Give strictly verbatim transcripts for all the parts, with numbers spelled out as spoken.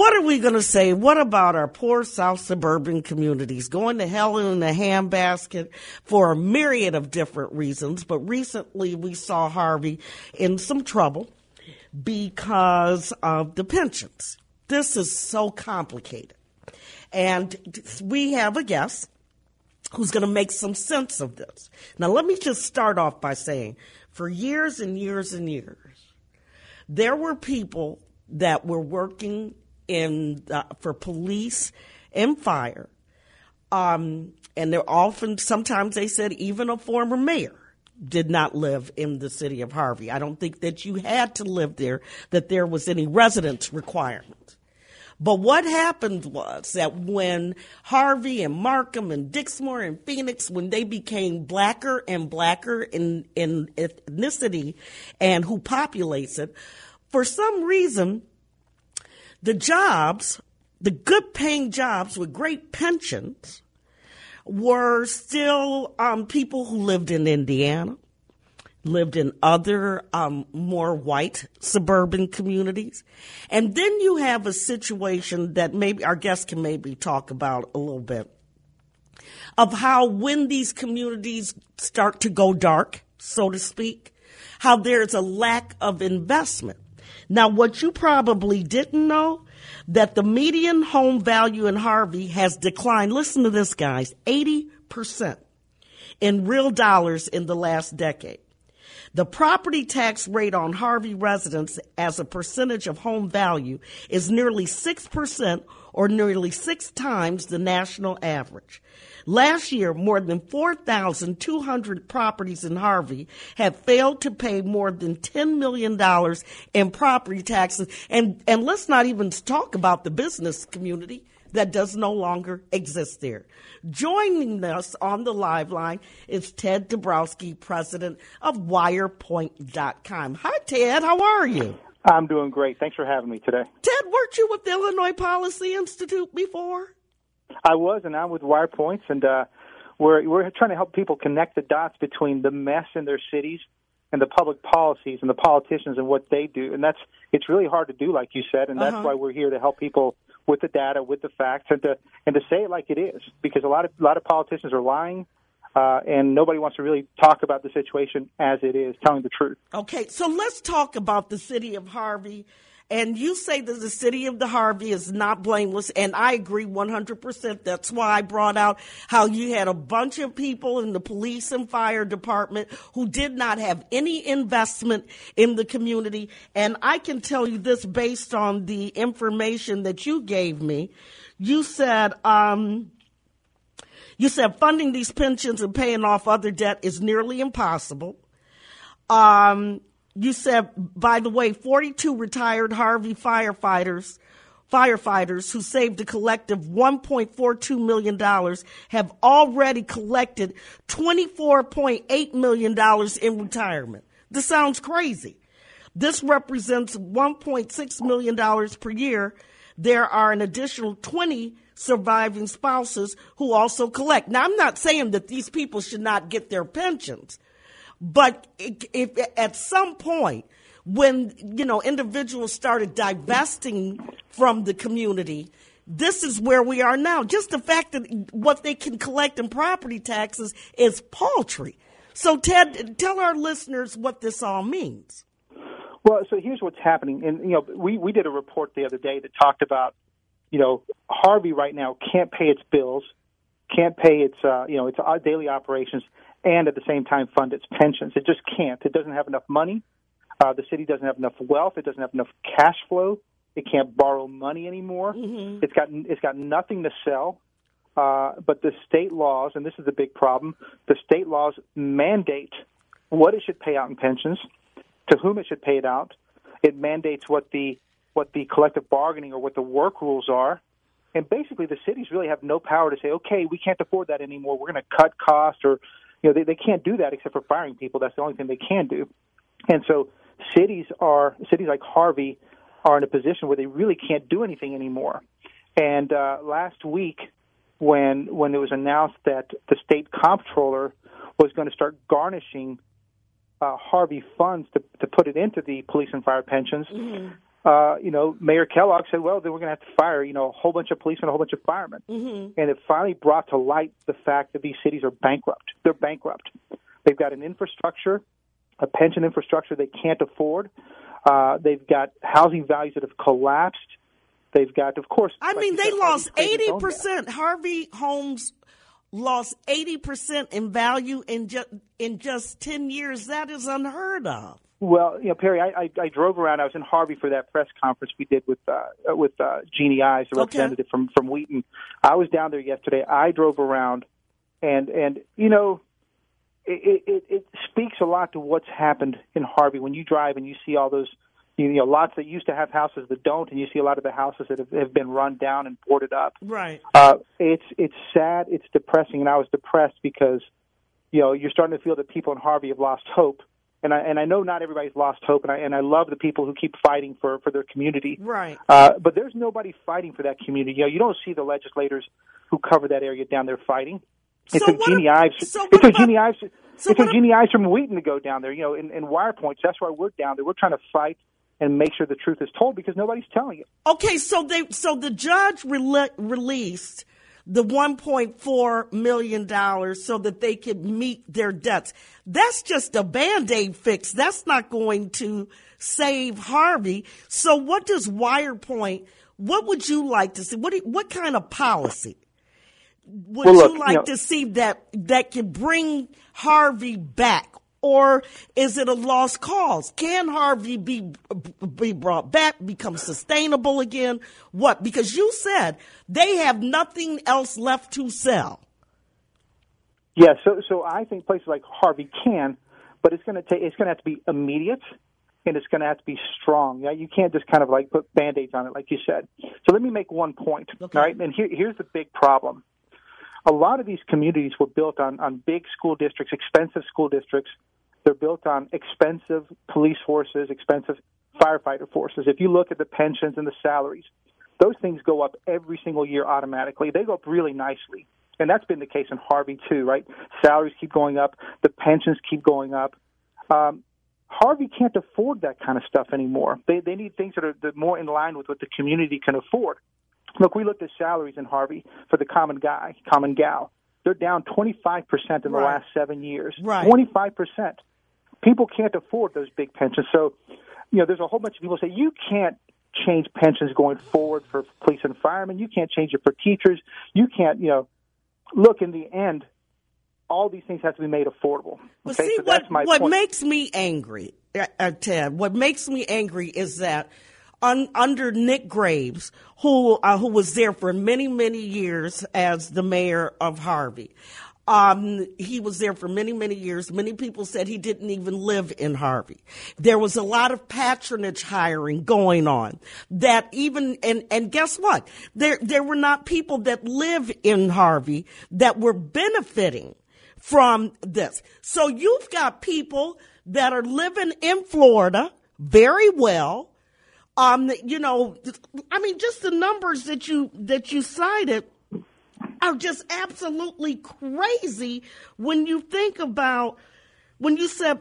what are we going to say? What about our poor South suburban communities going to hell in a handbasket for a myriad of different reasons? But recently we saw Harvey in some trouble because of the pensions. This is so complicated. And we have a guest who's going to make some sense of this. Now, let me just start off by saying, for years and years and years, there were people that were working in uh, for police and fire, um, and they're often, sometimes they said even a former mayor did not live in the city of Harvey. I don't think that you had to live there, that there was any residence requirement. But what happened was that when Harvey and Markham and Dixmoor and Phoenix, when they became blacker and blacker in, in ethnicity and who populates it, for some reason, the jobs, the good paying jobs with great pensions, were still um, people who lived in Indiana, lived in other um, more white suburban communities. And then you have a situation that maybe our guests can maybe talk about a little bit of how when these communities start to go dark, so to speak, how there's a lack of investment. Now, what you probably didn't know, that the median home value in Harvey has declined, listen to this, guys, eighty percent in real dollars in the last decade. The property tax rate on Harvey residents as a percentage of home value is nearly six percent, or nearly six times the national average. Last year, more than four thousand two hundred properties in Harvey have failed to pay more than ten million dollars in property taxes. And, and let's not even talk about the business community that does no longer exist there. Joining us on the live line is Ted Dabrowski, president of Wirepoint dot com. Hi, Ted. How are you? I'm doing great. Thanks for having me today. Ted, weren't you with the Illinois Policy Institute before? I was, and I'm with Wirepoints, and uh, we're we're trying to help people connect the dots between the mess in their cities and the public policies and the politicians and what they do. And that's it's really hard to do, like you said, and that's uh-huh. why we're here to help people with the data, with the facts, and to and to say it like it is, because a lot of a lot of politicians are lying, uh, and nobody wants to really talk about the situation as it is, telling the truth. Okay, so let's talk about the city of Harvey. And you say that the city of the Harvey is not blameless, and I agree one hundred percent. That's why I brought out how you had a bunch of people in the police and fire department who did not have any investment in the community. And I can tell you this based on the information that you gave me. You said, um, you said funding these pensions and paying off other debt is nearly impossible. Um, You said, by the way, forty-two retired Harvey firefighters, firefighters who saved a collective one point four two million dollars have already collected twenty-four point eight million dollars in retirement. This sounds crazy. This represents one point six million dollars per year. There are an additional twenty surviving spouses who also collect. Now, I'm not saying that these people should not get their pensions. But if, if at some point when, you know, individuals started divesting from the community, this is where we are now. Just the fact that what they can collect in property taxes is paltry. So, Ted, tell our listeners what this all means. Well, so here's what's happening. And, you know, we, we did a report the other day that talked about, you know, Harvey right now can't pay its bills, can't pay its, uh, you know, its daily operations, and at the same time fund its pensions. It just can't. It doesn't have enough money. Uh, the city doesn't have enough wealth. It doesn't have enough cash flow. It can't borrow money anymore. Mm-hmm. It's got it's got nothing to sell. Uh, but the state laws, and this is the big problem, the state laws mandate what it should pay out in pensions, to whom it should pay it out. It mandates what the what the collective bargaining or what the work rules are. And basically the cities really have no power to say, okay, we can't afford that anymore. We're going to cut costs, or you know, they, they can't do that except for firing people. That's the only thing they can do. And so cities are cities like Harvey are in a position where they really can't do anything anymore. And uh, last week, when when it was announced that the state comptroller was going to start garnishing uh, Harvey funds to, to put it into the police and fire pensions, mm-hmm. uh, you know, Mayor Kellogg said, well, then we're going to have to fire, you know, a whole bunch of policemen, a whole bunch of firemen. Mm-hmm. And it finally brought to light the fact that these cities are bankrupt. They're bankrupt. They've got an infrastructure, a pension infrastructure they can't afford. Uh, they've got housing values that have collapsed. They've got, of course. I like mean, they said, lost Harvey's eighty percent. Harvey Homes lost eighty percent in value in just in just ten years. That is unheard of. Well, you know, Perry, I, I, I drove around. I was in Harvey for that press conference we did with uh, with uh, Jeannie Ives, the Okay. representative from from Wheaton. I was down there yesterday. I drove around, and and you know, it, it, it speaks a lot to what's happened in Harvey when you drive and you see all those, you know, lots that used to have houses that don't, and you see a lot of the houses that have, have been run down and boarded up. Right. Uh, it's it's sad. It's depressing, and I was depressed because, you know, you're starting to feel that people in Harvey have lost hope. And I and I know not everybody's lost hope, and I and I love the people who keep fighting for, for their community. Right. Uh, but there's nobody fighting for that community. You know, you don't see the legislators who cover that area down there fighting. It So took what Jeannie ab- Ives. so It what took about- Jeannie Ives. so It took what ab- Jeannie Ives from Wheaton to go down there. You know, in, in wire points. That's why we're down there. We're trying to fight and make sure the truth is told because nobody's telling it. Okay, so they so the judge rele- released the one point four million dollars so that they could meet their debts. That's just a Band-Aid fix. That's not going to save Harvey. So what does WirePoint, what would you like to see? What do, what kind of policy would Well, look, you like you know- to see that that could bring Harvey back? Or is it a lost cause? Can Harvey be be brought back, become sustainable again? What? Because you said they have nothing else left to sell. Yeah, so so I think places like Harvey can, but it's going to take it's going to have to be immediate, and it's going to have to be strong. Yeah, you can't just kind of like put Band-Aids on it, like you said. So let me make one point. Okay. All right, and here, here's the big problem. A lot of these communities were built on on big school districts, expensive school districts. They're built on expensive police forces, expensive firefighter forces. If you look at the pensions and the salaries, those things go up every single year automatically. They go up really nicely. And that's been the case in Harvey, too, right? Salaries keep going up. The pensions keep going up. Um, Harvey can't afford that kind of stuff anymore. They they need things that are that are more in line with what the community can afford. Look, we looked at salaries in Harvey for the common guy, common gal. They're down twenty-five percent in the Right. last seven years. Right. twenty-five percent. People can't afford those big pensions. So, you know, there's a whole bunch of people say you can't change pensions going forward for police and firemen. You can't change it for teachers. You can't, you know, look, in the end, all these things have to be made affordable. But Okay? see, So that's what, my what point. makes me angry, uh, uh, Ted, what makes me angry is that un, under Nick Graves, who uh, who was there for many, many years as the mayor of Harvey, um, he was there for many, many years. Many people said he didn't even live in Harvey. There was a lot of patronage hiring going on that even, and, and guess what? There, there were not people that live in Harvey that were benefiting from this. So you've got people that are living in Florida very well. Um, you know, I mean, just the numbers that you, that you cited are just absolutely crazy when you think about, when you said,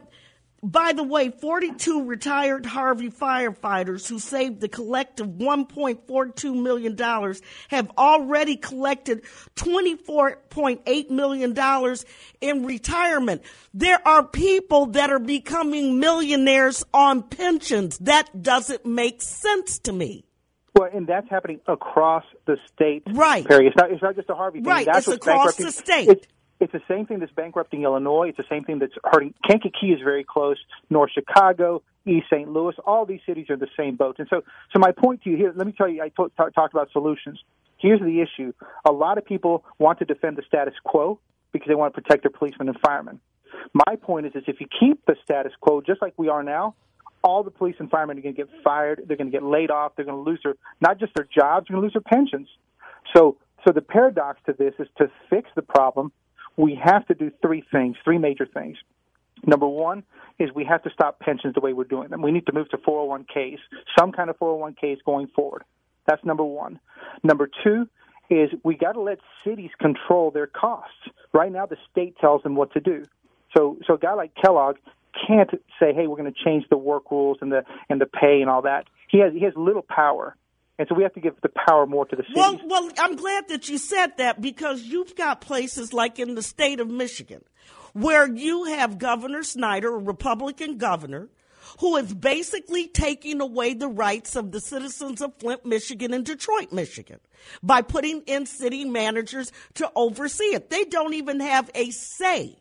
by the way, forty-two retired Harvey firefighters who saved the collective one point four two million dollars have already collected twenty-four point eight million dollars in retirement. There are people that are becoming millionaires on pensions. That doesn't make sense to me. Well, and that's happening across the state, Right. Perry. It's not, it's not just a Harvey thing. Right, That's it's what's across bankrupting- the state. It's, it's the same thing that's bankrupting Illinois. It's the same thing that's hurting. Kankakee is very close. North Chicago, East Saint Louis, all these cities are in the same boat. And so, so my point to you here, let me tell you, I t- t- talked about solutions. Here's the issue. A lot of people want to defend the status quo because they want to protect their policemen and firemen. My point is, is if you keep the status quo just like we are now, all the police and firemen are going to get fired. They're going to get laid off. They're going to lose their, not just their jobs, they're going to lose their pensions. So, so the paradox to this is to fix the problem, we have to do three things, three major things. Number one is we have to stop pensions the way we're doing them. We need to move to four oh one k's, some kind of four oh one k's going forward. That's number one. Number two is we got to let cities control their costs. Right now, the state tells them what to do. So, so a guy like Kellogg can't say, hey, we're going to change the work rules and the and the pay and all that. he has he has little power. And so we have to give the power more to the cities. Well, well, I'm glad that you said that, because you've got places like in the state of Michigan where you have Governor Snyder, a Republican governor, who is basically taking away the rights of the citizens of Flint, Michigan, and Detroit, Michigan, by putting in city managers to oversee it. They don't even have a say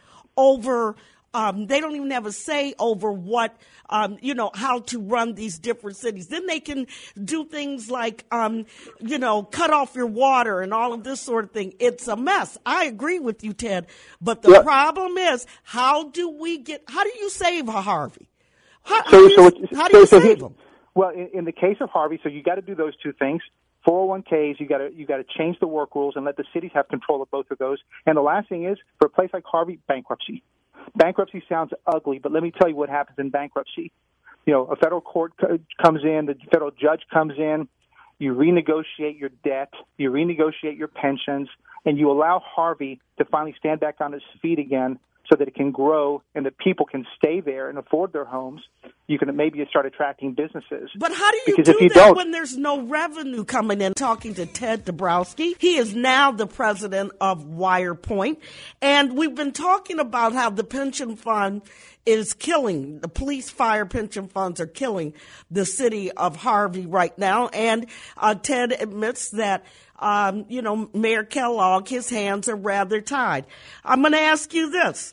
over Um, they don't even have a say over what, um, you know, how to run these different cities. Then they can do things like, um, you know, cut off your water and all of this sort of thing. It's a mess. I agree with you, Ted. But the yeah. problem is, how do we get, how do you save Harvey? How, so, how do you, so how do you so, save so him? Well, in, in the case of Harvey, so you got to do those two things. four oh one k's, you got to you got to change the work rules and let the cities have control of both of those. And the last thing is, for a place like Harvey, bankruptcy. Bankruptcy sounds ugly, but let me tell you what happens in bankruptcy. You know, a federal court co- comes in, the federal judge comes in, you renegotiate your debt, you renegotiate your pensions, and you allow Harvey to finally stand back on his feet again so that it can grow and that people can stay there and afford their homes. You can maybe start attracting businesses. But how do you because do you that don't, when there's no revenue coming in? Talking to Ted Dabrowski, he is now the president of WirePoint, and we've been talking about how the pension fund is killing, the police fire pension funds are killing the city of Harvey right now, and uh, Ted admits that Um, you know, Mayor Kellogg, his hands are rather tied. I'm going to ask you this.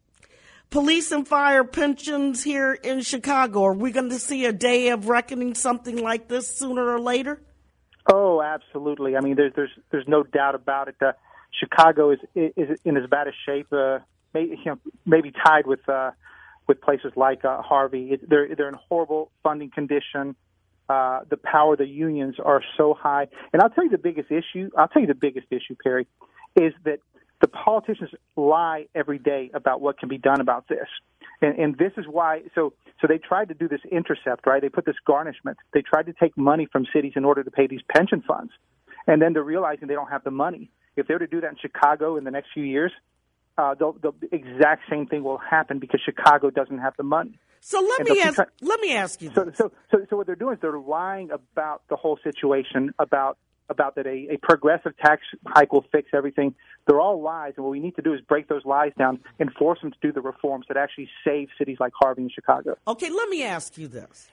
Police and fire pensions here in Chicago, are we going to see a day of reckoning, something like this sooner or later? Oh, absolutely. I mean, there's there's there's no doubt about it. Uh, Chicago is is in as bad a shape, uh, maybe, you know, maybe tied with uh, with places like uh, Harvey. It, they're they're in horrible funding condition. Uh, the power of the unions are so high. And I'll tell you the biggest issue, I'll tell you the biggest issue, Perry, is that the politicians lie every day about what can be done about this. And, and this is why, so so they tried to do this intercept, right? They put this garnishment. They tried to take money from cities in order to pay these pension funds. And then they're realizing they don't have the money. If they were to do that in Chicago in the next few years, uh, the exact same thing will happen because Chicago doesn't have the money. So let and me ask. Try- let me ask you. So, this. so, so, so what they're doing is they're lying about the whole situation, about about that a, a progressive tax hike will fix everything. They're all lies, and what we need to do is break those lies down and force them to do the reforms that actually save cities like Harvey and Chicago. Okay, let me ask you this.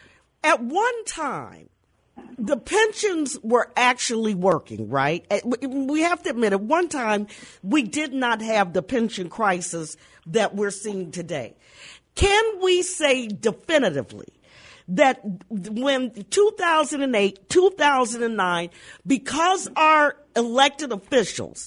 At one time, the pensions were actually working, right? We have to admit, at one time, we did not have the pension crisis that we're seeing today. Can we say definitively that when two thousand eight, two thousand nine, because our elected officials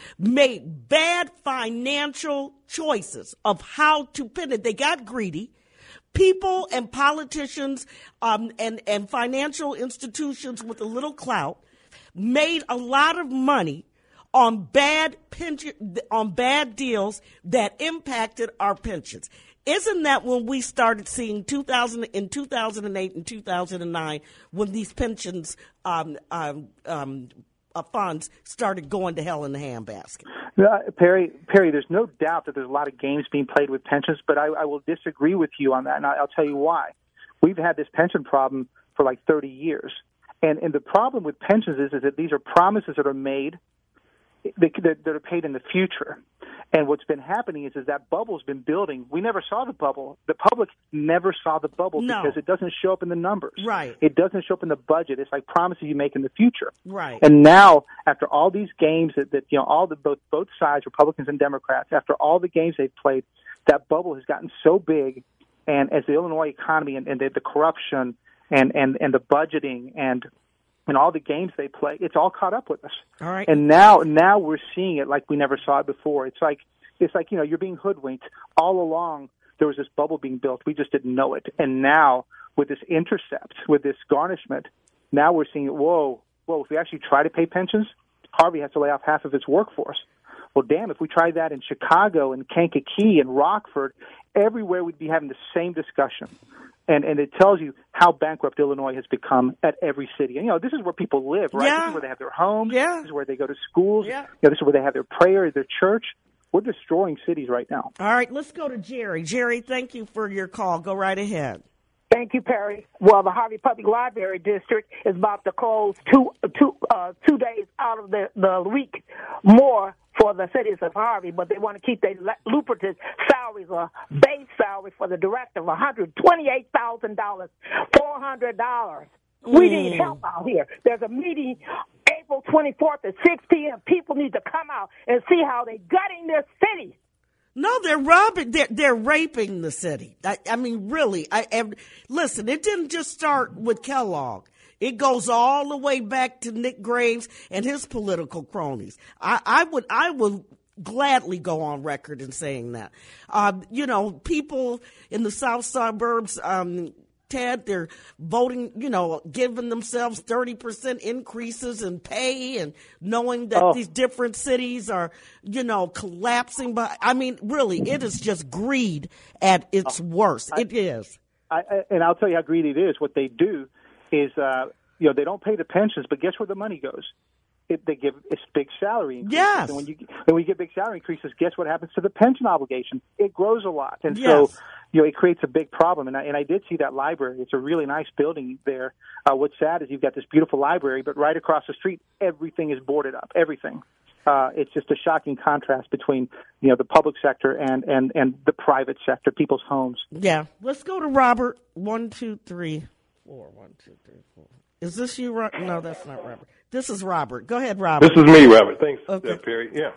made bad financial choices of how to pin it, they got greedy, people and politicians um, and, and financial institutions with a little clout made a lot of money on bad pension, on bad deals that impacted our pensions. Isn't that when we started seeing two thousand in two thousand eight and two thousand nine when these pensions um, um, um, uh, funds started going to hell in the handbasket? Uh, Perry, Perry, there's no doubt that there's a lot of games being played with pensions, but I, I will disagree with you on that, and I'll tell you why. We've had this pension problem for like thirty years, and and the problem with pensions is, is that these are promises that are made that, that are paid in the future. And what's been happening is, is that bubble's been building. We never saw the bubble. The public never saw the bubble no. because it doesn't show up in the numbers. Right. It doesn't show up in the budget. It's like promises you make in the future. Right. And now, after all these games that, that you know, all the both both sides, Republicans and Democrats, after all the games they've played, that bubble has gotten so big. And as the Illinois economy and, and the, the corruption and, and, and the budgeting and and all the games they play, it's all caught up with us. All right. And now, now we're seeing it like we never saw it before. It's like, it's like, you know, you're being hoodwinked. All along, there was this bubble being built. We just didn't know it. And now, with this intercept, with this garnishment, now we're seeing, whoa, whoa, if we actually try to pay pensions, Harvey has to lay off half of its workforce. Well, damn, if we tried that in Chicago and Kankakee and Rockford, everywhere we'd be having the same discussion. And and it tells you how bankrupt Illinois has become at every city. And, you know, this is where people live, right? Yeah. This is where they have their homes. Yeah. This is where they go to schools. Yeah. You know, this is where they have their prayer, their church. We're destroying cities right now. All right, let's go to Jerry. Jerry, thank you for your call. Go right ahead. Thank you, Perry. Well, the Harvey Public Library District is about to close two two uh, two days out of the, the week more for the cities of Harvey, but they want to keep their lucrative salaries, a base salary for the director of one hundred twenty-eight thousand dollars, four hundred dollars. Mm. We need help out here. There's a meeting April twenty-fourth at six p.m. People need to come out and see how they're gutting this city. No, they're robbing. They're, they're raping the city. I, I mean, really. I, I listen. It didn't just start with Kellogg. It goes all the way back to Nick Graves and his political cronies. I, I would, I would gladly go on record in saying that. Uh, you know, people in the south suburbs. Um, Ted, they're voting, you know, giving themselves thirty percent increases in pay and knowing that oh. these different cities are, you know, collapsing. But I mean, really, it is just greed at its worst. I, it is. I, I, and I'll tell you how greedy it is. What they do is, uh, you know, they don't pay the pensions, but guess where the money goes? It, they give it's big salary increases. Yes. And when you and when you get big salary increases, guess what happens to the pension obligation? It grows a lot. And yes. so, you know, it creates a big problem. And I, and I did see that library. It's a really nice building there. Uh, what's sad is you've got this beautiful library, but right across the street, everything is boarded up. Everything. Uh, it's just a shocking contrast between, you know, the public sector and, and, and the private sector, people's homes. Yeah. Let's go to Robert. One, two, three, four. One, two, three, four. Is this you, Robert? No, that's not Robert. This is Robert. Go ahead, Robert. This is me, Robert. Thanks, okay. uh, Perry. Yeah.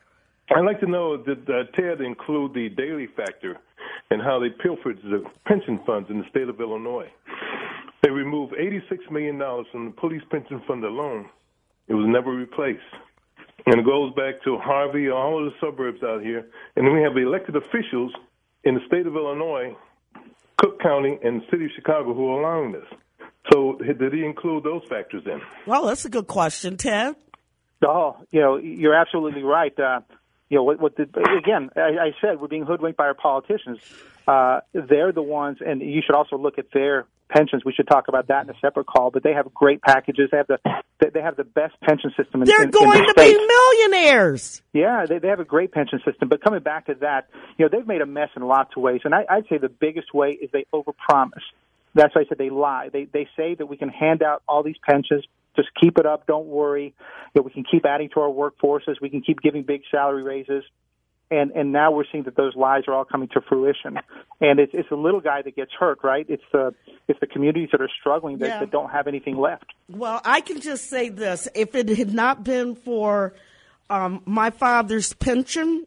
I'd like to know, did uh, Ted include the daily factor and how they pilfered the pension funds in the state of Illinois? They removed eighty-six million dollars from the police pension fund alone. It was never replaced. And it goes back to Harvey, all of the suburbs out here. And then we have the elected officials in the state of Illinois, Cook County, and the city of Chicago who are allowing this. So did he include those factors in? Well, that's a good question, Ted. Oh, you know, you're absolutely right. Uh, you know, what, what the, again, I, I said we're being hoodwinked by our politicians. Uh, they're the ones, and you should also look at their pensions. We should talk about that in a separate call. But they have great packages. They have the they have the best pension system in, They're in, going in the to state. be millionaires. Yeah, they, they have a great pension system. But coming back to that, you know, they've made a mess in lots of ways. And I, I'd say the biggest way is they overpromise. That's why I said they lie. They they say that we can hand out all these pensions. Just keep it up. Don't worry. You know, we can keep adding to our workforces. We can keep giving big salary raises. And and now we're seeing that those lies are all coming to fruition. And it's it's the little guy that gets hurt, right? It's the it's the communities that are struggling that, yeah. that don't have anything left. Well, I can just say this: if it had not been for um, my father's pension,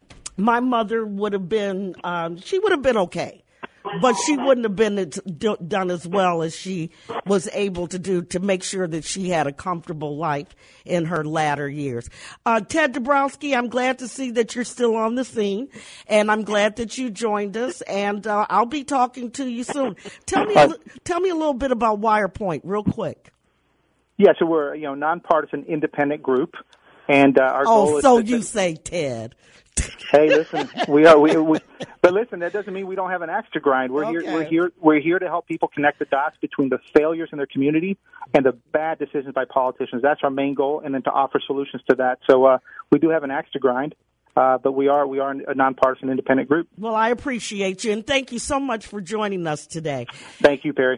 my mother would have been um, she would have been okay. But she wouldn't have been done as well as she was able to do to make sure that she had a comfortable life in her latter years. Uh, Ted Dabrowski, I'm glad to see that you're still on the scene, and I'm glad that you joined us. And uh, I'll be talking to you soon. Tell me, a, tell me a little bit about WirePoint, real quick. Yeah, so we're you know nonpartisan, independent group, and uh, our oh, goal is so to, you say, Ted. Hey, listen, we are. We, we, but listen, that doesn't mean we don't have an axe to grind. We're okay. here. We're here. We're here to help people connect the dots between the failures in their community and the bad decisions by politicians. That's our main goal, and then to offer solutions to that. So uh, we do have an axe to grind, uh, but we are we are a nonpartisan, independent group. Well, I appreciate you, and thank you so much for joining us today. Thank you, Perry.